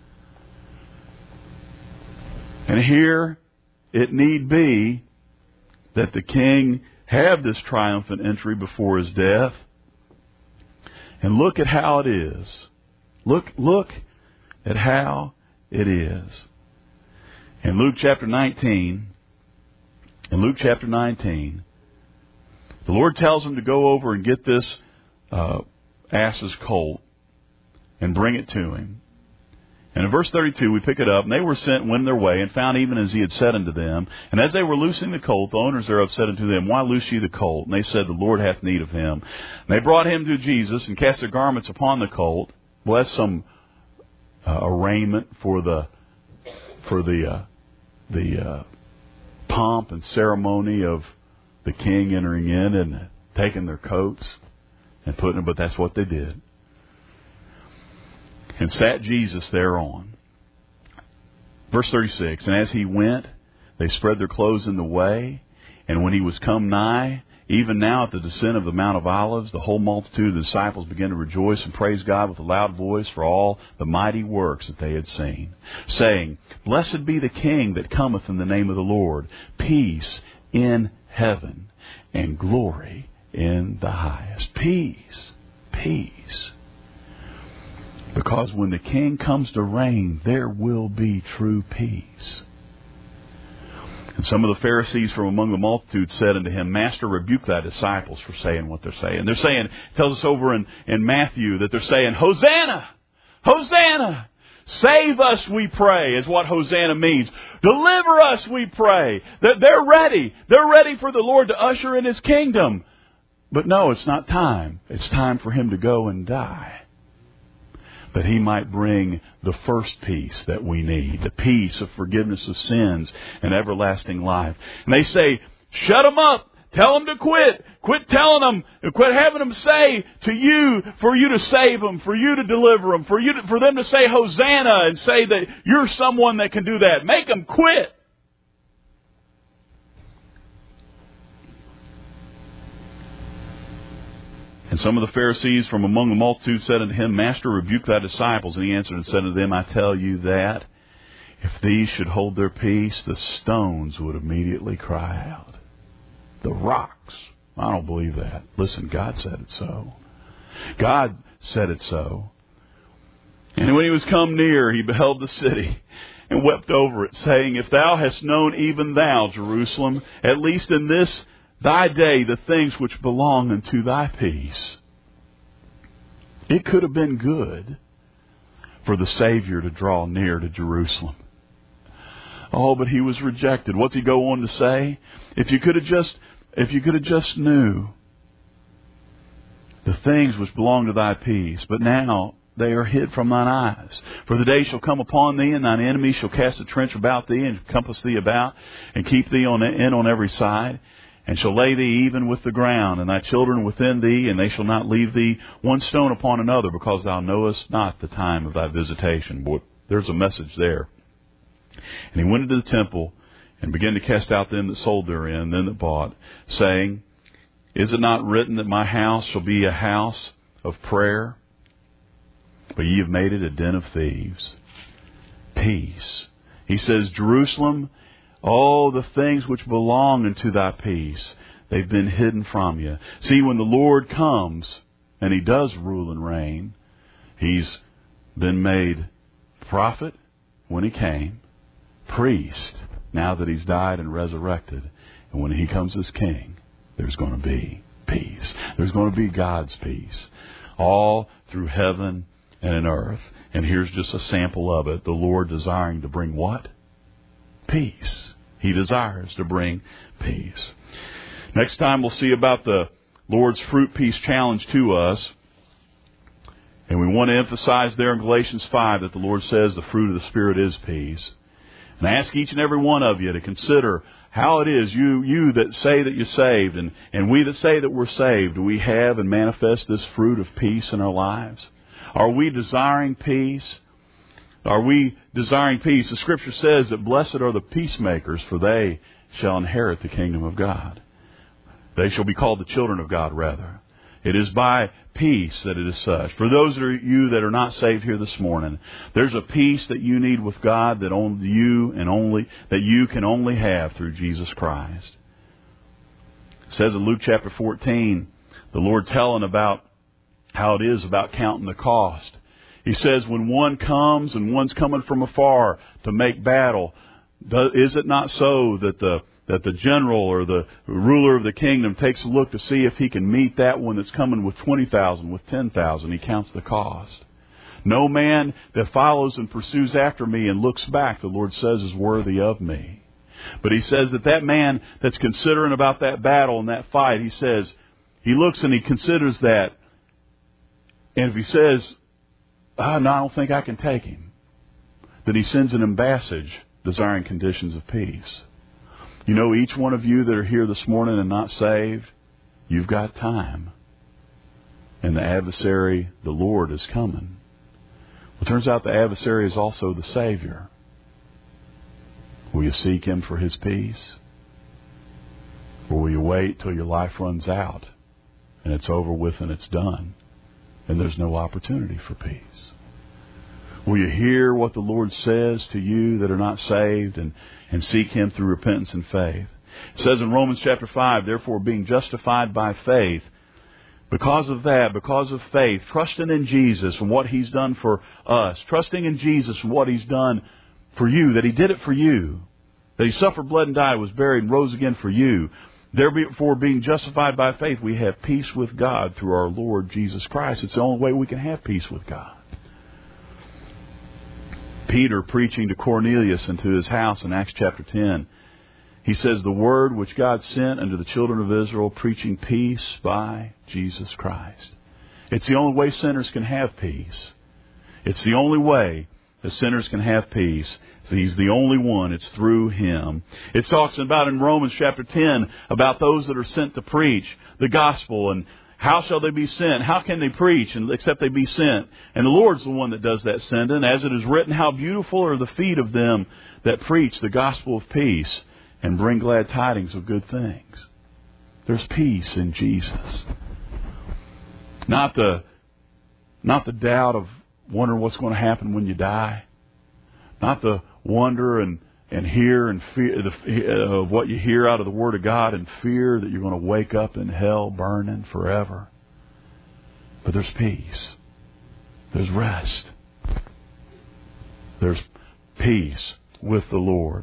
And here it need be that the King have this triumphant entry before His death. And look at how it is. Look, look at how it is. In Luke chapter nineteen, in Luke chapter nineteen, the Lord tells him to go over and get this uh, ass's colt and bring it to him. And in verse thirty-two, we pick it up, and they were sent and went their way, and found even as He had said unto them. And as they were loosing the colt, the owners thereof said unto them, why loose ye the colt? And they said, the Lord hath need of him. And they brought him to Jesus, and cast their garments upon the colt. Well, that's some uh, arraignment for the for the uh, the uh, pomp and ceremony of the king entering in and taking their coats and putting them. But that's what they did. And sat Jesus thereon. Verse thirty-six, and as He went, they spread their clothes in the way. And when He was come nigh, even now at the descent of the Mount of Olives, the whole multitude of the disciples began to rejoice and praise God with a loud voice for all the mighty works that they had seen, saying, blessed be the King that cometh in the name of the Lord, peace in heaven and glory in the highest. Peace, peace. Because when the King comes to reign, there will be true peace. And some of the Pharisees from among the multitude said unto Him, Master, rebuke thy disciples for saying what they're saying. They're saying, it tells us over in, in Matthew that they're saying, Hosanna! Hosanna! Save us, we pray, is what Hosanna means. Deliver us, we pray. That they're ready. They're ready for the Lord to usher in His kingdom. But no, it's not time. It's time for Him to go and die, that He might bring the first peace that we need, the peace of forgiveness of sins and everlasting life. And they say, shut them up. Tell them to quit. Quit telling them, quit having them say to you for you to save them, for you to deliver them, for you to, for them to say Hosanna and say that you're someone that can do that. Make them quit. And some of the Pharisees from among the multitude said unto Him, Master, rebuke thy disciples. And He answered and said unto them, I tell you that if these should hold their peace, the stones would immediately cry out. The rocks. I don't believe that. Listen, God said it so. God said it so. And when He was come near, He beheld the city and wept over it, saying, If thou hast known, even thou, Jerusalem, at least in this thy day, the things which belong unto thy peace. It could have been good for the Savior to draw near to Jerusalem. Oh, but he was rejected. What's he go on to say? If you could have just, if you could have just knew the things which belong to thy peace, but now they are hid from thine eyes. For the day shall come upon thee, and thine enemies shall cast a trench about thee, and compass thee about, and keep thee on in on every side, and shall lay thee even with the ground, and thy children within thee, and they shall not leave thee one stone upon another, because thou knowest not the time of thy visitation. Boy, there's a message there. And he went into the temple, and began to cast out them that sold therein, them that bought, saying, Is it not written that my house shall be a house of prayer? But ye have made it a den of thieves. Peace. He says, Jerusalem, all the things which belong unto thy peace, they've been hidden from you. See, when the Lord comes, and He does rule and reign, He's been made prophet when He came, priest now that He's died and resurrected. And when He comes as king, there's going to be peace. There's going to be God's peace. All through heaven and in earth. And here's just a sample of it. The Lord desiring to bring what? Peace. He desires to bring peace. Next time we'll see about the Lord's fruit peace challenge to us. And we want to emphasize there in Galatians five that the Lord says the fruit of the Spirit is peace. And I ask each and every one of you to consider how it is you you that say that you're saved and, and we that say that we're saved, do we have and manifest this fruit of peace in our lives? Are we desiring peace? Are we desiring peace? The Scripture says that blessed are the peacemakers, for they shall inherit the kingdom of God. They shall be called the children of God, rather. It is by peace that it is such. For those of you that are not saved here this morning, there's a peace that you need with God that only you and only that you can only have through Jesus Christ. It says in Luke chapter fourteen, the Lord telling about how it is about counting the cost. He says, when one comes and one's coming from afar to make battle, is it not so that the that the general or the ruler of the kingdom takes a look to see if he can meet that one that's coming with twenty thousand, with ten thousand? He counts the cost. No man that follows and pursues after me and looks back, the Lord says, is worthy of me. But He says that that man that's considering about that battle and that fight, He says, he looks and he considers that. And if he says, oh, no, I don't think I can take him, then he sends an embassage desiring conditions of peace. You know, each one of you that are here this morning and not saved, you've got time. And the adversary, the Lord, is coming. Well, it turns out the adversary is also the Savior. Will you seek Him for His peace? Or will you wait till your life runs out and it's over with and it's done and there's no opportunity for peace? Will you hear what the Lord says to you that are not saved and, and seek Him through repentance and faith? It says in Romans chapter five, therefore being justified by faith, because of that, because of faith, trusting in Jesus and what He's done for us, trusting in Jesus and what He's done for you, that He did it for you, that He suffered, bled, and died, was buried, and rose again for you. Therefore, being justified by faith, we have peace with God through our Lord Jesus Christ. It's the only way we can have peace with God. Peter preaching to Cornelius and to his house in Acts chapter ten, he says, the word which God sent unto the children of Israel, preaching peace by Jesus Christ. It's the only way sinners can have peace. It's the only way that sinners can have peace. He's the only one. It's through Him. It talks about in Romans chapter ten about those that are sent to preach the gospel, and how shall they be sent? How can they preach except they be sent? And the Lord's the one that does that sending. As it is written, how beautiful are the feet of them that preach the gospel of peace and bring glad tidings of good things. There's peace in Jesus. Not the, not the doubt of wondering what's going to happen when you die. Not the wonder and, and hear and fear the, uh, of what you hear out of the Word of God and fear that you're going to wake up in hell burning forever. But there's peace. There's rest. There's peace with the Lord.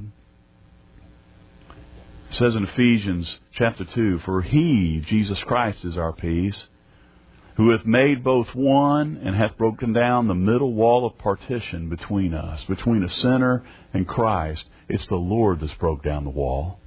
It says in Ephesians chapter two, for He, Jesus Christ, is our peace, who hath made both one, and hath broken down the middle wall of partition between us, between a sinner and Christ. It's the Lord that's broke down the wall.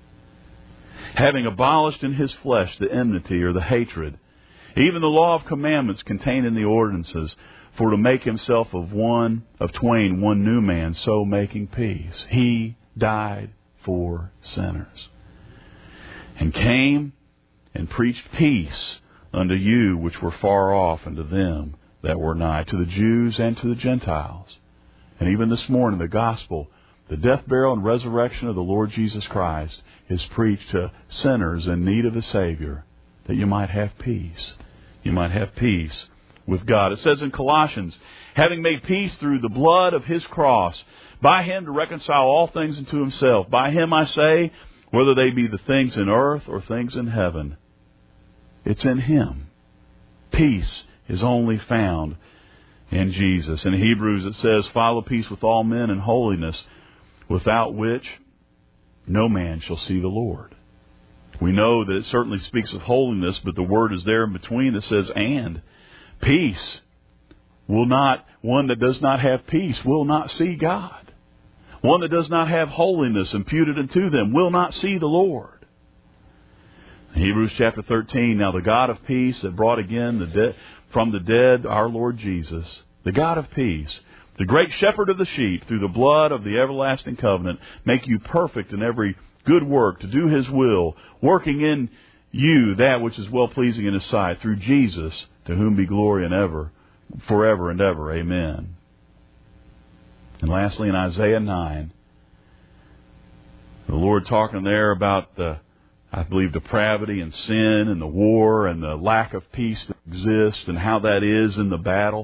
Having abolished in his flesh the enmity or the hatred, even the law of commandments contained in the ordinances, for to make himself of one, of twain, one new man, so making peace. He died for sinners, and came and preached peace unto you which were far off, and to them that were nigh, to the Jews and to the Gentiles. And even this morning, the gospel, the death, burial, and resurrection of the Lord Jesus Christ is preached to sinners in need of a Savior, that you might have peace. You might have peace with God. It says in Colossians, having made peace through the blood of his cross, by him to reconcile all things unto himself. By him, I say, whether they be the things in earth or things in heaven. It's in him. Peace is only found in Jesus. In Hebrews it says, follow peace with all men and holiness, without which no man shall see the Lord. We know that it certainly speaks of holiness, but the word is there in between that says and. Peace will not, one that does not have peace will not see God. One that does not have holiness imputed unto them will not see the Lord. In Hebrews chapter thirteen, now the God of peace that brought again the de- from the dead our Lord Jesus, the God of peace, the great shepherd of the sheep, through the blood of the everlasting covenant, make you perfect in every good work to do his will, working in you that which is well-pleasing in his sight, through Jesus, to whom be glory and ever, forever and ever. Amen. And lastly, in Isaiah nine, the Lord talking there about the, I believe, depravity and sin and the war and the lack of peace that exists and how that is in the battle.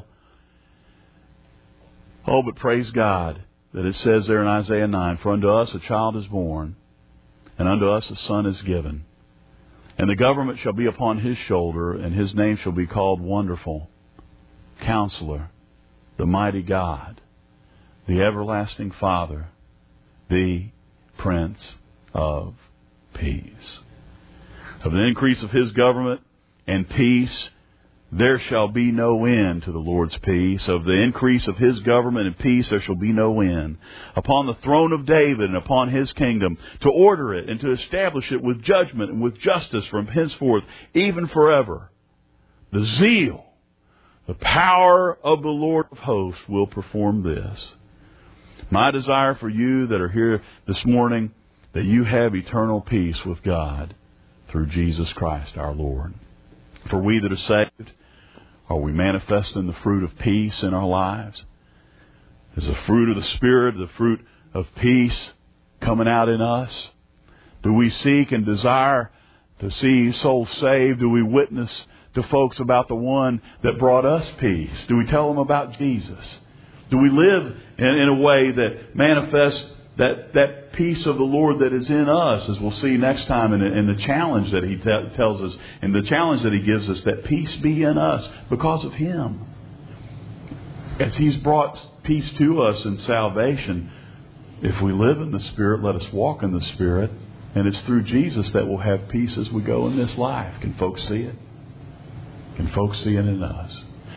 Oh, but praise God that it says there in Isaiah nine, for unto us a child is born, and unto us a son is given. And the government shall be upon his shoulder, and his name shall be called Wonderful, Counselor, the Mighty God, the Everlasting Father, the Prince of Peace. Of the increase of his government and peace, there shall be no end to the Lord's peace. Of the increase of his government and peace, there shall be no end. Upon the throne of David and upon his kingdom, to order it and to establish it with judgment and with justice from henceforth, even forever. The zeal, the power of the Lord of hosts will perform this. My desire for you that are here this morning, that you have eternal peace with God through Jesus Christ our Lord. For we that are saved, are we manifesting the fruit of peace in our lives? Is the fruit of the Spirit, the fruit of peace coming out in us? Do we seek and desire to see souls saved? Do we witness to folks about the one that brought us peace? Do we tell them about Jesus? Do we live in, in a way that manifests that, that peace of the Lord that is in us, as we'll see next time in, in the challenge that He te- tells us, and the challenge that He gives us, that peace be in us because of Him. As He's brought peace to us in salvation, if we live in the Spirit, let us walk in the Spirit, and it's through Jesus that we'll have peace as we go in this life. Can folks see it? Can folks see it in us?